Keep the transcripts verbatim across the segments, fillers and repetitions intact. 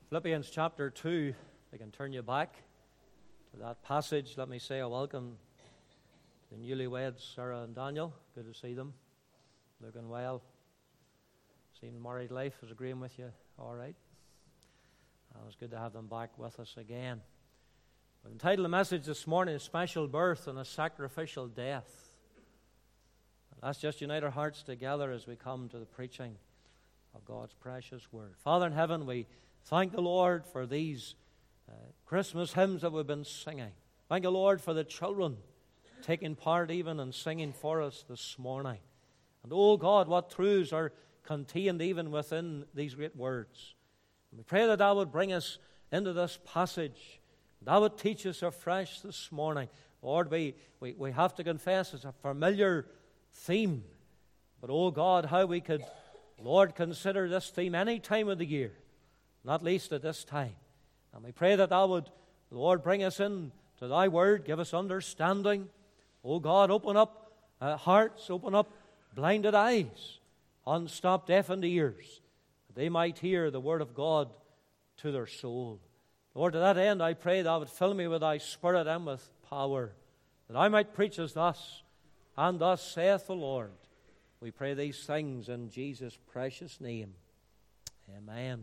Philippians chapter two, I can turn you back to that passage. Let me say a welcome to the newlyweds, Sarah and Daniel. Good to see them. Looking well. Seeing married life is agreeing with you. All right. Uh, it's good to have them back with us again. We've entitled the message this morning, A Special Birth and a Sacrificial Death. Let's just unite our hearts together as we come to the preaching of God's precious word. Father in heaven, we thank the Lord for these uh, Christmas hymns that we've been singing. Thank the Lord for the children taking part even in singing for us this morning. And oh God, what truths are contained even within these great words. And we pray that Thou would bring us into this passage. Thou would teach us afresh this morning. Lord, we, we, we have to confess it's a familiar theme. But oh God, how we could, Lord, consider this theme any time of the year, not least at this time. And we pray that Thou would, Lord, bring us in to Thy word, give us understanding. Oh God, open up uh, hearts, open up blinded eyes, unstopped deafened ears, that they might hear the word of God to their soul. Lord, to that end I pray Thou would fill me with Thy Spirit and with power, that I might preach as thus, and thus saith the Lord. We pray these things in Jesus' precious name. Amen.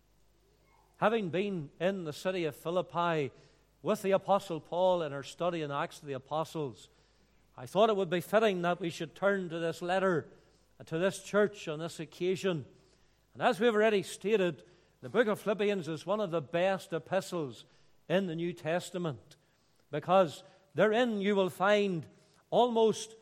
Having been in the city of Philippi with the Apostle Paul in our study in Acts of the Apostles, I thought it would be fitting that we should turn to this letter, to this church on this occasion. And as we've already stated, the book of Philippians is one of the best epistles in the New Testament, because therein you will find almost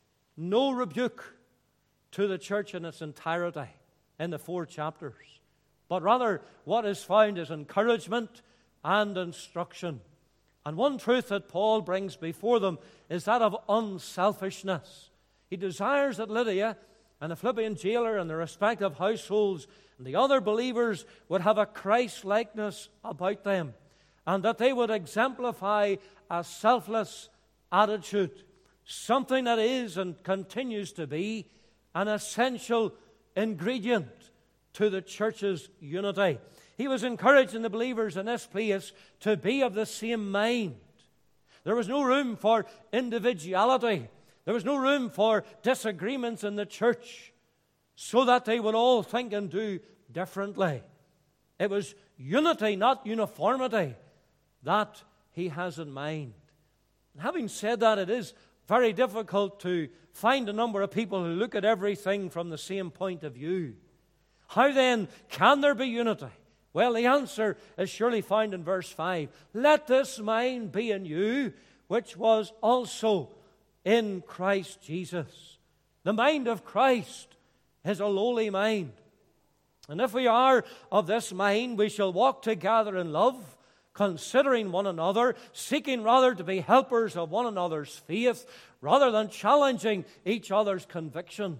no rebuke to the church in its entirety in the four chapters. But rather, what is found is encouragement and instruction. And one truth that Paul brings before them is that of unselfishness. He desires that Lydia and the Philippian jailer and their respective households and the other believers would have a Christ-likeness about them, and that they would exemplify a selfless attitude, something that is and continues to be an essential ingredient to the church's unity. He was encouraging the believers in this place to be of the same mind. There was no room for individuality. There was no room for disagreements in the church, so that they would all think and do differently. It was unity, not uniformity, that he has in mind. And having said that, it is very difficult to find a number of people who look at everything from the same point of view. How then can there be unity? Well, the answer is surely found in verse five. Let this mind be in you, which was also in Christ Jesus. The mind of Christ is a lowly mind. And if we are of this mind, we shall walk together in love, considering one another, seeking rather to be helpers of one another's faith, rather than challenging each other's convictions.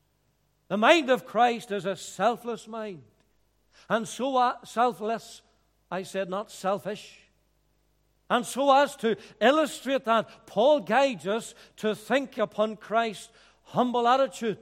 The mind of Christ is a selfless mind. And so uh, selfless, I said, not selfish. And so as to illustrate that, Paul guides us to think upon Christ's humble attitude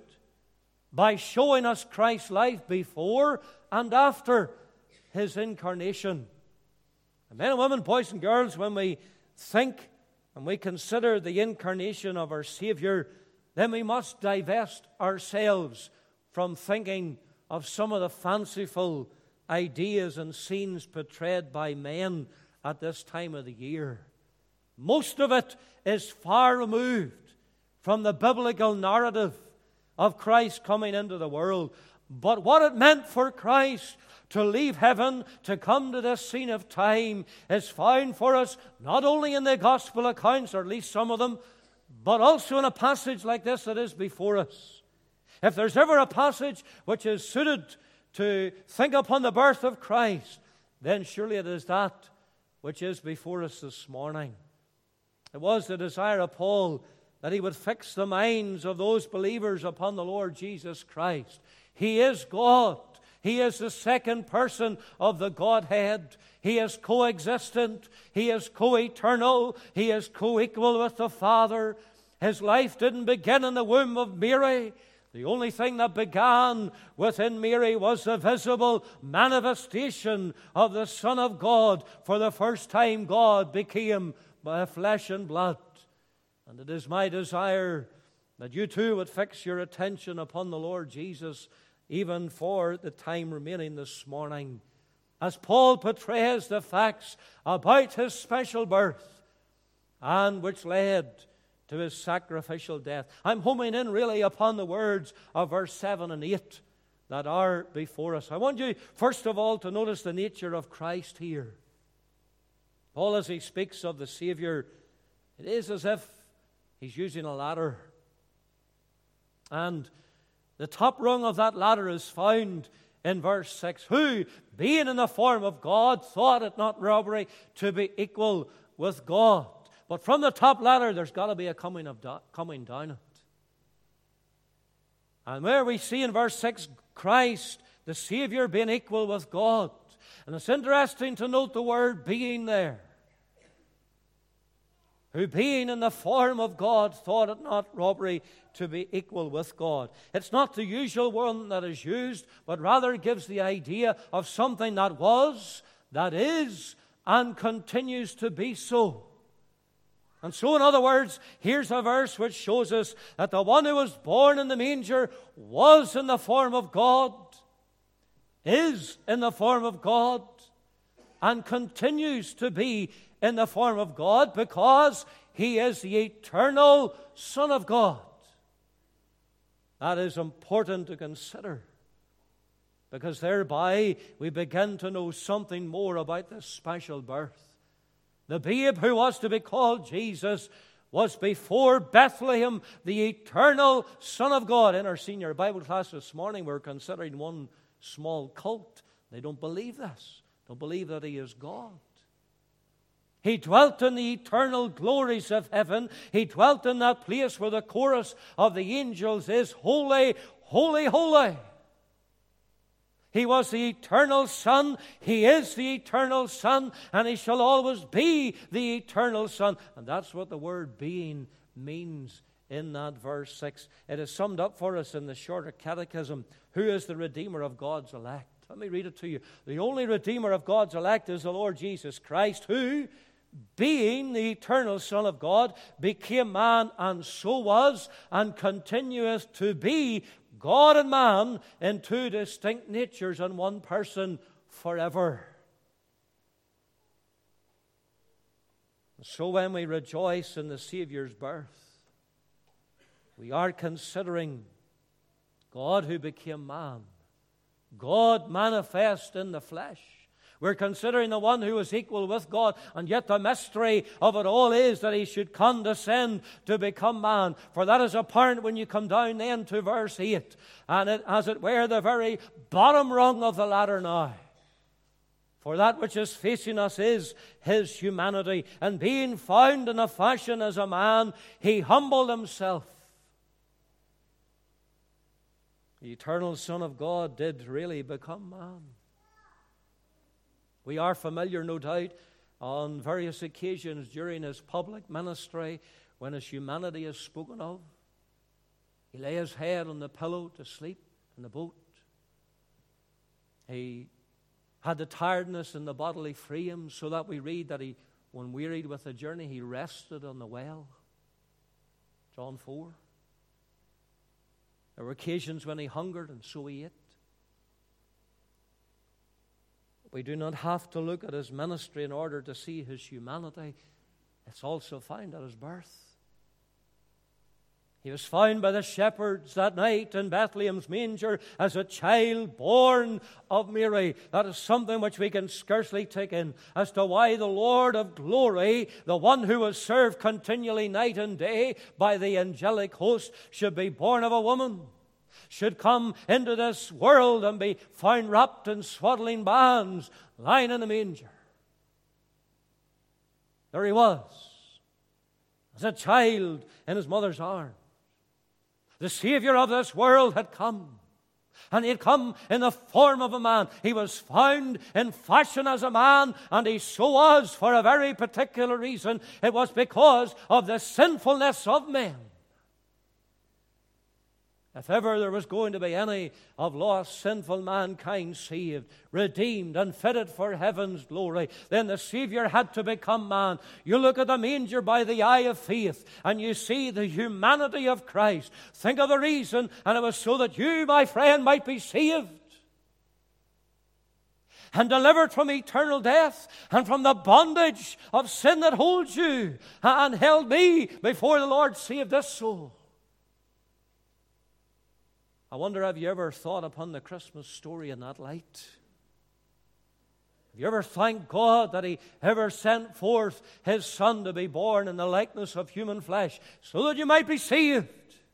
by showing us Christ's life before and after his incarnation. And men and women, boys and girls, when we think and we consider the incarnation of our Savior, then we must divest ourselves from thinking of some of the fanciful ideas and scenes portrayed by men at this time of the year. Most of it is far removed from the biblical narrative of Christ coming into the world. But what it meant for Christ to leave heaven, to come to this scene of time, is found for us not only in the gospel accounts, or at least some of them, but also in a passage like this that is before us. If there's ever a passage which is suited to think upon the birth of Christ, then surely it is that which is before us this morning. It was the desire of Paul that he would fix the minds of those believers upon the Lord Jesus Christ. He is God. He is the second person of the Godhead. He is co-existent. He is co-eternal. He is co-equal with the Father. His life didn't begin in the womb of Mary. The only thing that began within Mary was the visible manifestation of the Son of God. For the first time, God became by flesh and blood. And it is my desire that you too would fix your attention upon the Lord Jesus, even for the time remaining this morning, as Paul portrays the facts about his special birth and which led to his sacrificial death. I'm homing in really upon the words of verse seven and eight that are before us. I want you, first of all, to notice the nature of Christ here. Paul, as he speaks of the Savior, it is as if he's using a ladder. And the top rung of that ladder is found in verse six. Who, being in the form of God, thought it not robbery to be equal with God. But from the top ladder, there's got to be a coming, of do- coming down it. And where we see in verse six, Christ, the Savior, being equal with God. And it's interesting to note the word being there. Who being in the form of God thought it not robbery to be equal with God. It's not the usual one that is used, but rather gives the idea of something that was, that is, and continues to be so. And so, in other words, here's a verse which shows us that the one who was born in the manger was in the form of God, is in the form of God, and continues to be in the form of God because he is the eternal Son of God. That is important to consider, because thereby we begin to know something more about this special birth. The babe who was to be called Jesus was before Bethlehem the eternal Son of God. In our senior Bible class this morning, we're considering one small cult. They don't believe this. Don't believe that he is God. He dwelt in the eternal glories of heaven. He dwelt in that place where the chorus of the angels is holy, holy, holy. He was the eternal Son. He is the eternal Son, and he shall always be the eternal Son. And that's what the word being means in that verse six. It is summed up for us in the shorter catechism. Who is the Redeemer of God's elect? Let me read it to you. The only Redeemer of God's elect is the Lord Jesus Christ, who, being the eternal Son of God, became man, and so was, and continueth to be God and man in two distinct natures and one person forever. So when we rejoice in the Savior's birth, we are considering God who became man, God manifest in the flesh. We're considering the one who is equal with God, and yet the mystery of it all is that he should condescend to become man. For that is apparent when you come down then to verse eight, and it, as it were, the very bottom rung of the ladder now. For that which is facing us is his humanity, and being found in a fashion as a man, he humbled himself. The eternal Son of God did really become man. We are familiar, no doubt, on various occasions during his public ministry when his humanity is spoken of. He lay his head on the pillow to sleep in the boat. He had the tiredness in the bodily frame, so that we read that he, when wearied with the journey, he rested on the well. John four. There were occasions when he hungered, and so he ate. We do not have to look at his ministry in order to see his humanity. It's also found at his birth. He was found by the shepherds that night in Bethlehem's manger as a child born of Mary. That is something which we can scarcely take in as to why the Lord of glory, the one who was served continually night and day by the angelic host, should be born of a woman, should come into this world and be found wrapped in swaddling bands, lying in a manger. There he was, as a child in his mother's arms. The Savior of this world had come, and he had come in the form of a man. He was found in fashion as a man, and he so was for a very particular reason. It was because of the sinfulness of men. If ever there was going to be any of lost, sinful mankind saved, redeemed, and fitted for heaven's glory, then the Savior had to become man. You look at the manger by the eye of faith, and you see the humanity of Christ. Think of the reason, and it was so that you, my friend, might be saved and delivered from eternal death and from the bondage of sin that holds you and held me before the Lord saved this soul. I wonder, have you ever thought upon the Christmas story in that light? Have you ever thanked God that He ever sent forth His Son to be born in the likeness of human flesh so that you might be saved?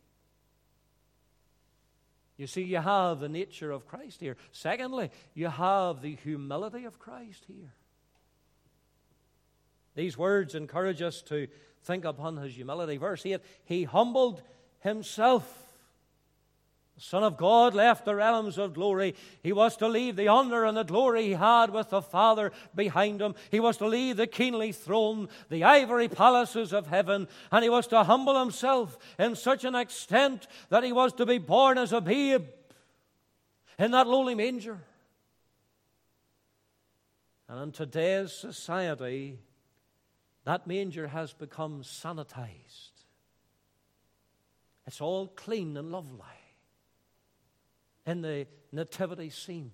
You see, you have the nature of Christ here. Secondly, you have the humility of Christ here. These words encourage us to think upon His humility. Verse eight, He humbled Himself. The Son of God left the realms of glory. He was to leave the honor and the glory He had with the Father behind Him. He was to leave the kingly throne, the ivory palaces of heaven, and He was to humble Himself in such an extent that He was to be born as a babe in that lowly manger. And in today's society, that manger has become sanitized. It's all clean and lovely in the nativity scenes.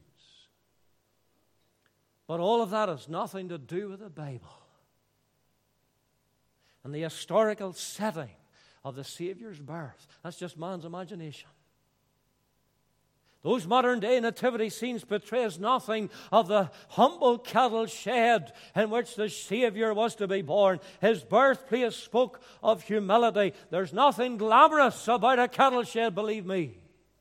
But all of that has nothing to do with the Bible and the historical setting of the Savior's birth. That's just man's imagination. Those modern-day nativity scenes portrays nothing of the humble cattle shed in which the Savior was to be born. His birthplace spoke of humility. There's nothing glamorous about a cattle shed, believe me.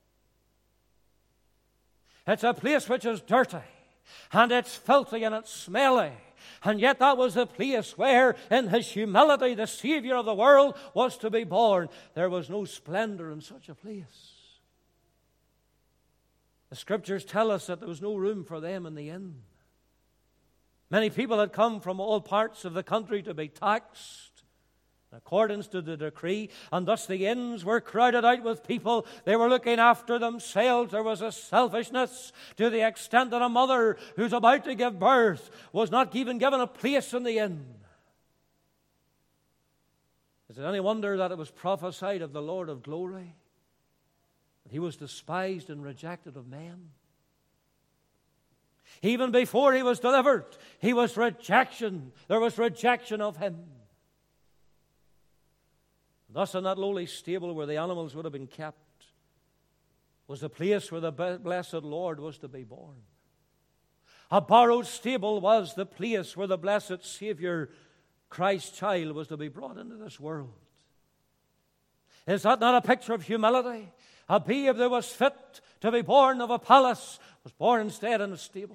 It's a place which is dirty, and it's filthy, and it's smelly. And yet that was the place where, in His humility, the Savior of the world was to be born. There was no splendor in such a place. The Scriptures tell us that there was no room for them in the inn. Many people had come from all parts of the country to be taxed in accordance to the decree, and thus the inns were crowded out with people. They were looking after themselves. There was a selfishness to the extent that a mother who's about to give birth was not even given a place in the inn. Is it any wonder that it was prophesied of the Lord of glory that He was despised and rejected of men? Even before He was delivered, He was rejection. There was rejection of Him. Thus, in that lowly stable where the animals would have been kept was the place where the blessed Lord was to be born. A borrowed stable was the place where the blessed Savior, Christ's child, was to be brought into this world. Is that not a picture of humility? A babe that was fit to be born of a palace was born instead in a stable.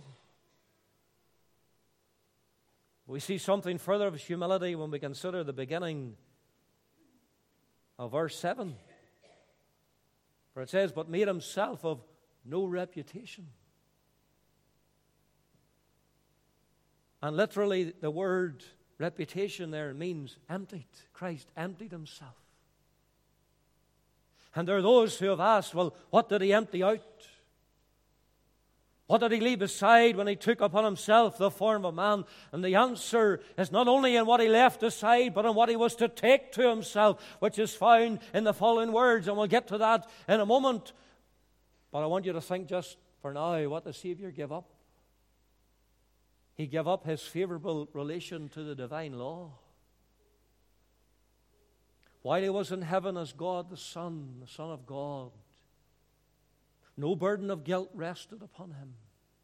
We see something further of humility when we consider the beginning of verse seven. For it says, but made Himself of no reputation. And literally the word reputation there means emptied. Christ emptied Himself. And there are those who have asked, well, what did He empty out? What did He leave aside when He took upon Himself the form of man? And the answer is not only in what He left aside, but in what He was to take to Himself, which is found in the following words. And we'll get to that in a moment. But I want you to think just for now what the Savior gave up. He gave up His favorable relation to the divine law. While He was in heaven as God the Son, the Son of God, no burden of guilt rested upon Him.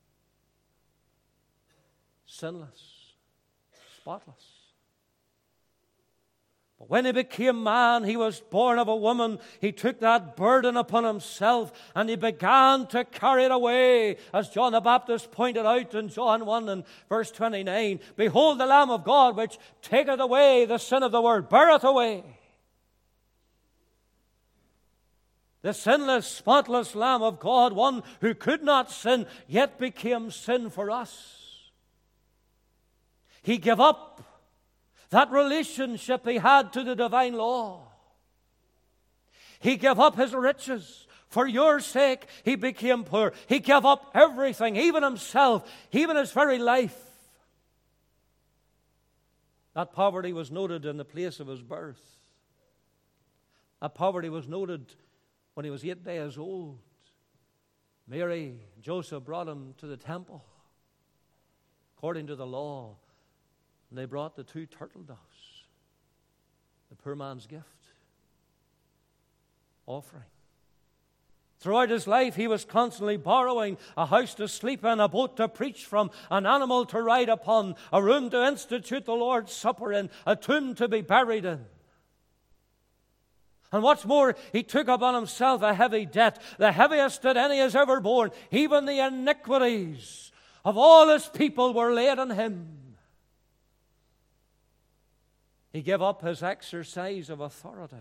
Sinless, spotless. But when He became man, He was born of a woman. He took that burden upon Himself and He began to carry it away. As John the Baptist pointed out in John one and verse twenty-nine, behold the Lamb of God which taketh away the sin of the world, beareth away. The sinless, spotless Lamb of God, one who could not sin, yet became sin for us. He gave up that relationship He had to the divine law. He gave up His riches For your sake, he became poor. He gave up everything, even himself, even his very life. That poverty was noted in the place of his birth. That poverty was noted when he was eight days old. Mary, Joseph brought him to the temple according to the law. And they brought the two turtle doves, the poor man's gift, offering. Throughout his life, he was constantly borrowing a house to sleep in, a boat to preach from, an animal to ride upon, a room to institute the Lord's Supper in, a tomb to be buried in. And what's more, he took upon himself a heavy debt, the heaviest that any has ever borne. Even the iniquities of all his people were laid on him. He gave up his exercise of authority.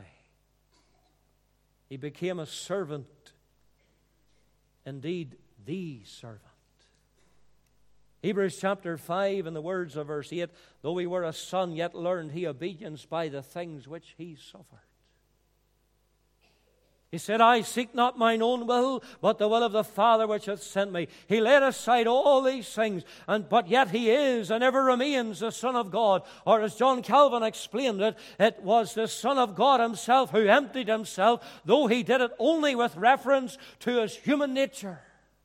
He became a servant, indeed the servant. Hebrews chapter five, in the words of verse eight, though he were a son, yet learned he obedience by the things which he suffered. He said, I seek not mine own will, but the will of the Father which hath sent me. He laid aside all these things, and but yet he is and ever remains the Son of God. Or as John Calvin explained it, it was the Son of God himself who emptied himself, though he did it only with reference to his human nature.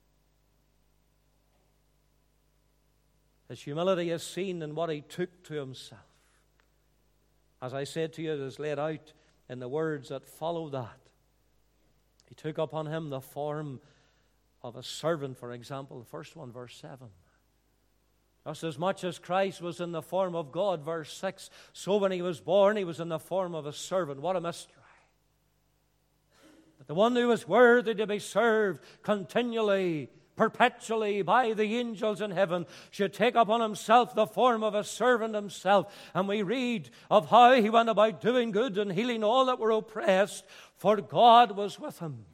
His humility is seen in what he took to himself. As I said to you, it is laid out in the words that follow that. He took upon him the form of a servant, for example, the first one, verse seven. Just as much as Christ was in the form of God, verse six, so when he was born, he was in the form of a servant. What a mystery. But the one who was worthy to be served continually, perpetually by the angels in heaven should take upon himself the form of a servant himself. And we read of how he went about doing good and healing all that were oppressed, for God was with him.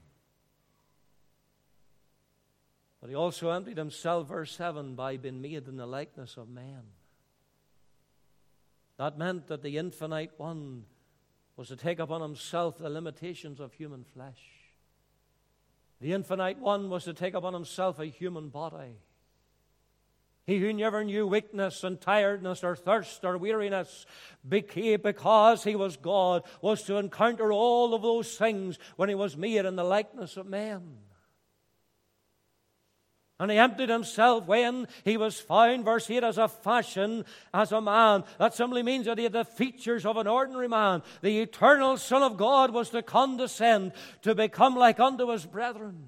But he also emptied himself, verse seven, by being made in the likeness of man. That meant that the infinite one was to take upon himself the limitations of human flesh. The infinite one was to take upon himself a human body. He who never knew weakness and tiredness or thirst or weariness, became, because he was God, was to encounter all of those things when he was made in the likeness of men. And he emptied himself when he was found, verse eight, as a fashion, as a man. That simply means that he had the features of an ordinary man. The eternal Son of God was to condescend, to become like unto his brethren.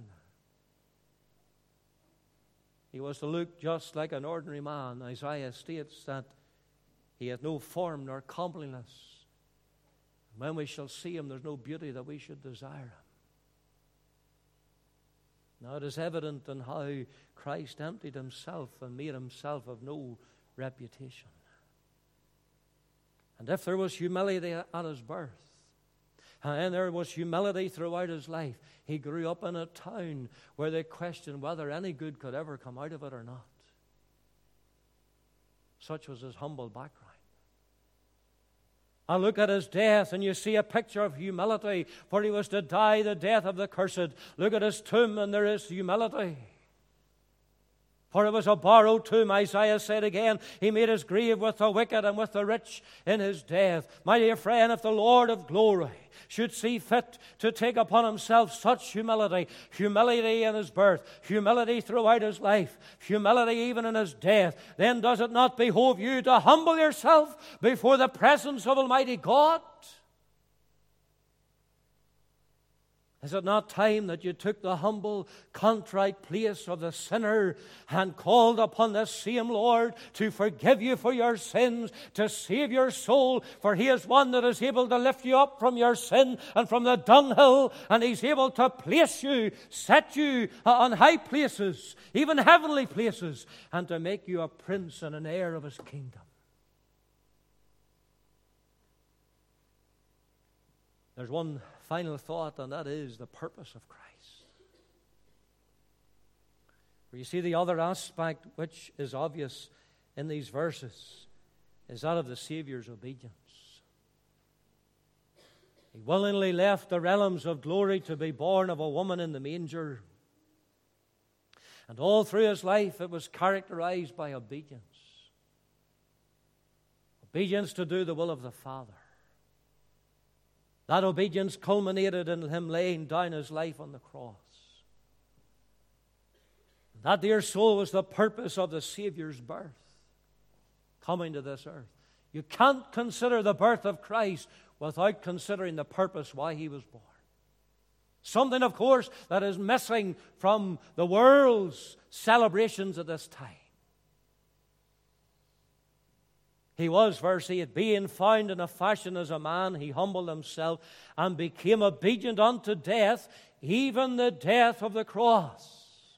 He was to look just like an ordinary man. Isaiah states that he hath no form nor comeliness. When we shall see him, there's no beauty that we should desire him. Now it is evident in how Christ emptied himself and made himself of no reputation. And if there was humility at his birth, and there was humility throughout his life, he grew up in a town where they questioned whether any good could ever come out of it or not. Such was his humble background. And look at his death, and you see a picture of humility, for he was to die the death of the cursed. Look at his tomb, and there is humility. For it was a borrowed tomb. Isaiah said again, he made his grave with the wicked and with the rich in his death. My dear friend, if the Lord of glory should see fit to take upon himself such humility, humility in his birth, humility throughout his life, humility even in his death, then does it not behove you to humble yourself before the presence of Almighty God? Is it not time that you took the humble, contrite place of the sinner and called upon this same Lord to forgive you for your sins, to save your soul? For he is one that is able to lift you up from your sin and from the dunghill, and he's able to place you, set you on high places, even heavenly places, and to make you a prince and an heir of his kingdom. There's one final thought, and that is the purpose of Christ. For you see, the other aspect which is obvious in these verses is that of the Savior's obedience. He willingly left the realms of glory to be born of a woman in the manger. And all through his life it was characterized by obedience. Obedience to do the will of the Father. That obedience culminated in him laying down his life on the cross. That, dear soul, was the purpose of the Savior's birth, coming to this earth. You can't consider the birth of Christ without considering the purpose why he was born. Something, of course, that is missing from the world's celebrations at this time. He was, verse eight, being found in a fashion as a man, he humbled himself and became obedient unto death, even the death of the cross.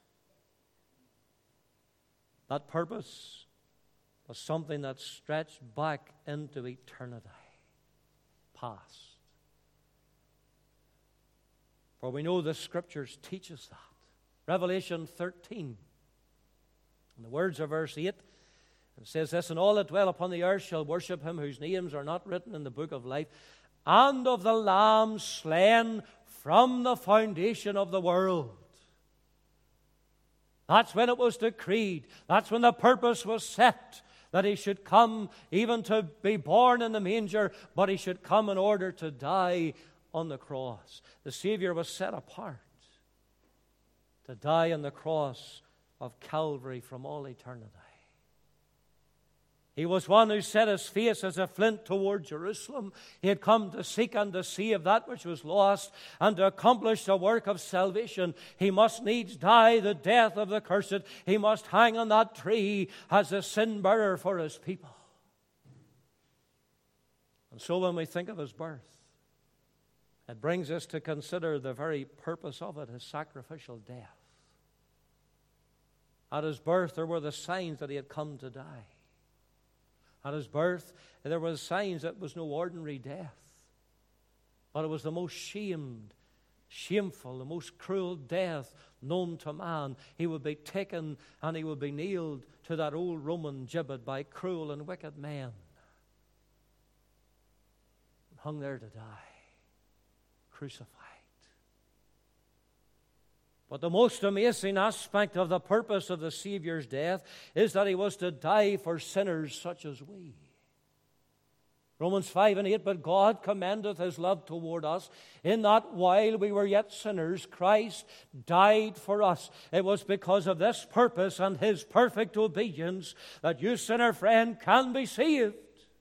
That purpose was something that stretched back into eternity, past. For we know the Scriptures teach us that. Revelation thirteen, in the words of verse eight, it says this, and all that dwell upon the earth shall worship him whose names are not written in the book of life, and of the Lamb slain from the foundation of the world. That's when it was decreed. That's when the purpose was set, that he should come even to be born in the manger, but he should come in order to die on the cross. The Savior was set apart to die on the cross of Calvary from all eternity. He was one who set his face as a flint toward Jerusalem. He had come to seek and to save that which was lost, and to accomplish the work of salvation. He must needs die the death of the cursed. He must hang on that tree as a sin bearer for his people. And so when we think of his birth, it brings us to consider the very purpose of it, his sacrificial death. At his birth, there were the signs that he had come to die. At his birth, there were signs that it was no ordinary death, but it was the most shamed, shameful, the most cruel death known to man. He would be taken and he would be nailed to that old Roman gibbet by cruel and wicked men, and hung there to die, crucified. But the most amazing aspect of the purpose of the Savior's death is that he was to die for sinners such as we. Romans five and eight, but God commendeth his love toward us, in that while we were yet sinners, Christ died for us. It was because of this purpose and his perfect obedience that you, sinner friend, can be saved.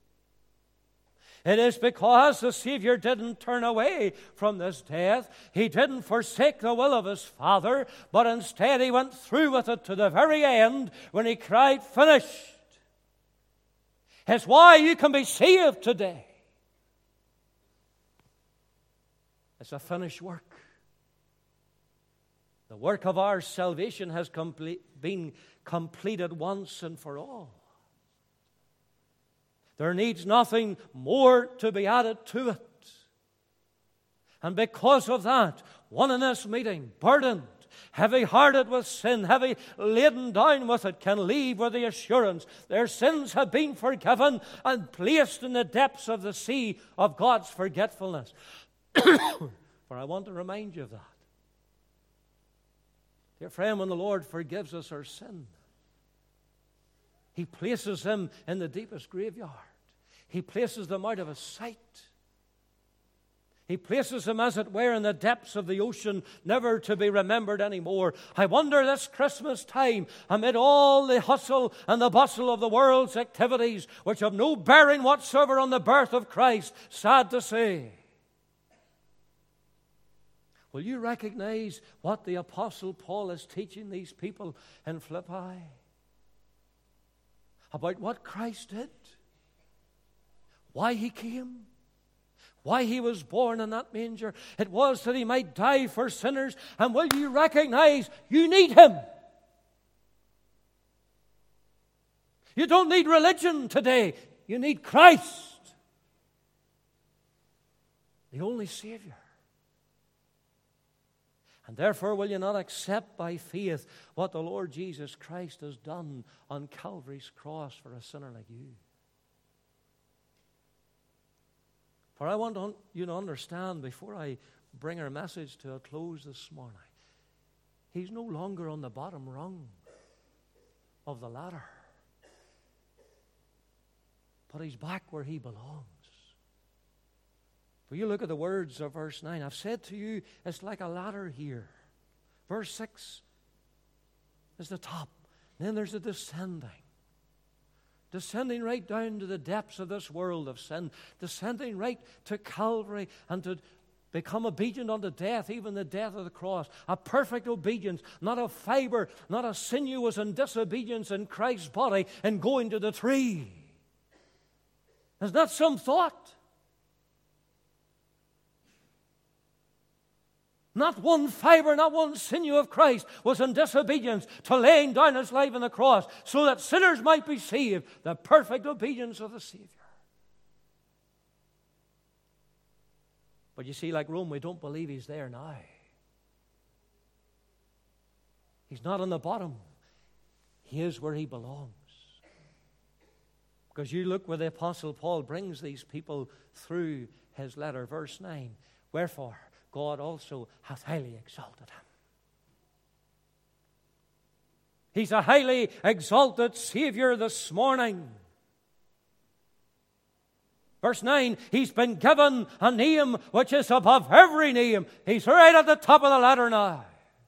It is because the Savior didn't turn away from this death. He didn't forsake the will of his Father, but instead he went through with it to the very end when he cried, finished. It's why you can be saved today. It's a finished work. The work of our salvation has complete, been completed once and for all. There needs nothing more to be added to it. And because of that, one in this meeting, burdened, heavy-hearted with sin, heavy laden down with it, can leave with the assurance their sins have been forgiven and placed in the depths of the sea of God's forgetfulness. For I want to remind you of that. Dear friend, when the Lord forgives us our sin, he places them in the deepest graveyard. He places them out of his sight. He places them, as it were, in the depths of the ocean, never to be remembered anymore. I wonder this Christmas time, amid all the hustle and the bustle of the world's activities, which have no bearing whatsoever on the birth of Christ, sad to say, will you recognize what the Apostle Paul is teaching these people in Philippi? About what Christ did, why he came, why he was born in that manger. It was that he might die for sinners. And will you recognize you need him? You don't need religion today. You need Christ, the only Savior. And therefore, will you not accept by faith what the Lord Jesus Christ has done on Calvary's cross for a sinner like you? For I want to, you to understand, before I bring our message to a close this morning, he's no longer on the bottom rung of the ladder, but he's back where he belongs. For you look at the words of verse nine. I've said to you, it's like a ladder here. Verse six is the top. Then there's the descending. Descending right down to the depths of this world of sin. Descending right to Calvary and to become obedient unto death, even the death of the cross. A perfect obedience, not a fiber, not a sinuous and disobedience in Christ's body and going to the tree. Is that some thought? Not one fiber, not one sinew of Christ was in disobedience to laying down his life on the cross so that sinners might be saved. The perfect obedience of the Savior. But you see, like Rome, we don't believe he's there now. He's not on the bottom. He is where he belongs. Because you look where the Apostle Paul brings these people through his letter, verse nine. Wherefore, God also hath highly exalted him. He's a highly exalted Savior this morning. Verse nine, he's been given a name which is above every name. He's right at the top of the ladder now.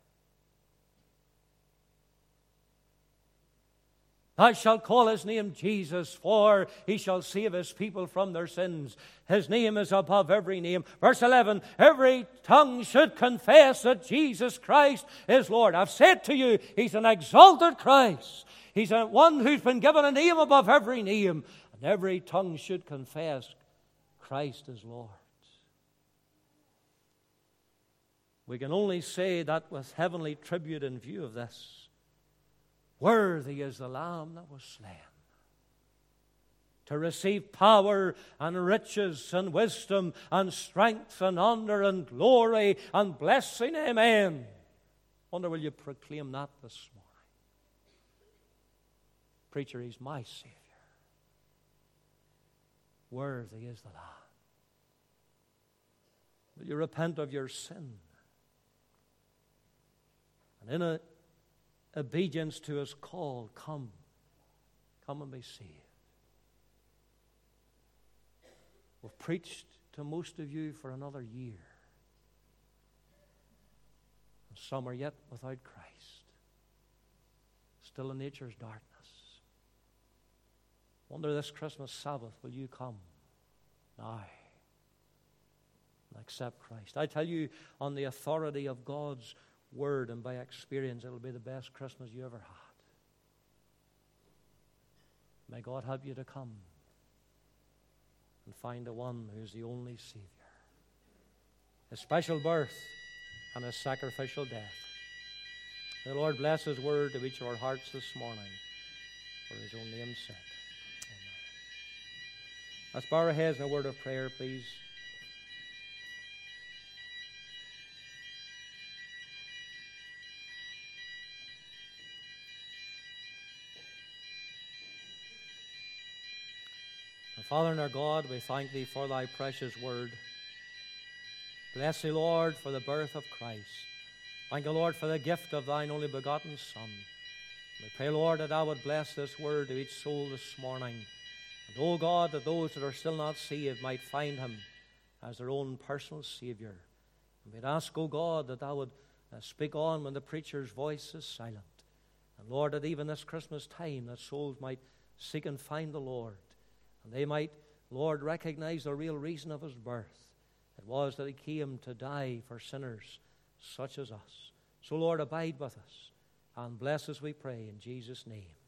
Thou shalt call his name Jesus, for he shall save his people from their sins. His name is above every name. Verse eleven, every tongue should confess that Jesus Christ is Lord. I've said to you, he's an exalted Christ. He's a one who's been given a name above every name. And every tongue should confess Christ is Lord. We can only say that with heavenly tribute in view of this. Worthy is the Lamb that was slain to receive power and riches and wisdom and strength and honor and glory and blessing. Amen. Wonder, will you proclaim that this morning? Preacher, he's my Savior. Worthy is the Lamb. Will you repent of your sin? And in a obedience to his call, come, come and be saved. We've preached to most of you for another year. And some are yet without Christ, still in nature's darkness. Wonder this Christmas Sabbath, will you come now and accept Christ? I tell you, on the authority of God's Word and by experience, it'll be the best Christmas you ever had. May God help you to come and find the one who is the only Savior. His special birth and his sacrificial death. May the Lord bless his word to each of our hearts this morning for his own name's sake. Amen. Let's bow our heads in a word of prayer, please. Father and our God, we thank thee for thy precious word. Bless thee, Lord, for the birth of Christ. Thank you, Lord, for the gift of thine only begotten Son. We pray, Lord, that thou would bless this word to each soul this morning. And, O God, that those that are still not saved might find him as their own personal Savior. And we'd ask, O God, that thou would uh, speak on when the preacher's voice is silent. And, Lord, that even this Christmas time that souls might seek and find the Lord. And they might, Lord, recognize the real reason of his birth. It was that he came to die for sinners such as us. So, Lord, abide with us and bless us, we pray, in Jesus' name.